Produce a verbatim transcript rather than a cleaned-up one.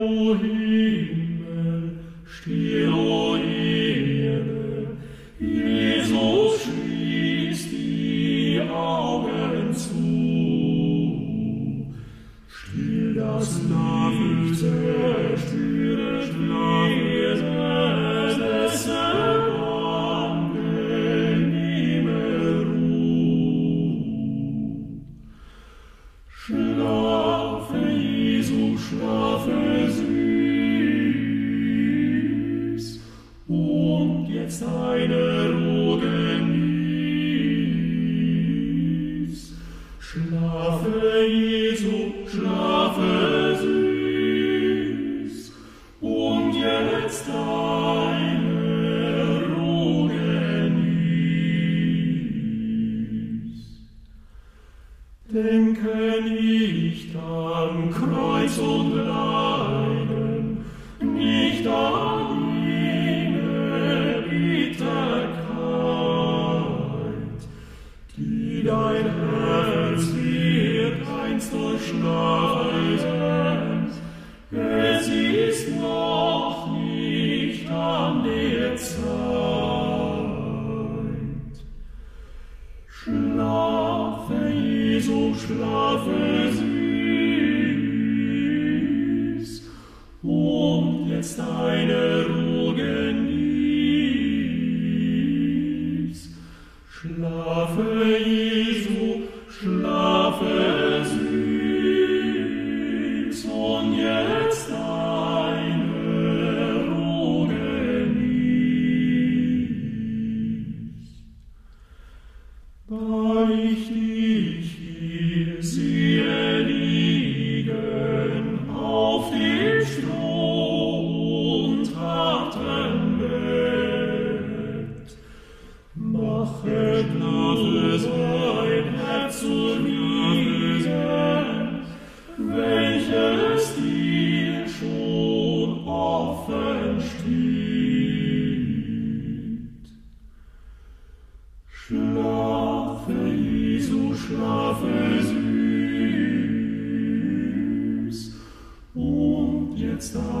O Himmel, still, o Erde, Jesus schließt die Augen zu. Still das Licht zerstört des angenehmen Ruh. Schlafe, Jesu, schlafe süß, und jetzt eine Ruhe genieß. Schlafe, Jesu, schlafe süß, und jetzt eine Ruhe genieß. Denke nicht an Kreuz und Leiden, nicht an jene Bitterkeit, die dein Herz wird einst durchschneiden. Es ist noch nicht an der Zeit. Schlafe, Jesu, schlafe süß, und jetzt deine Ruhe genieß. Schlafe, Jesu, schlafe süß, und jetzt deine Ruhe genieß. Da ich dich hier sehe liegen auf dem Stroh und harten Bett, mache Gnade sein Herz zu lieben, welches dir schon offen steht. Schlafe, Jesu, schlafe süß, und jetzt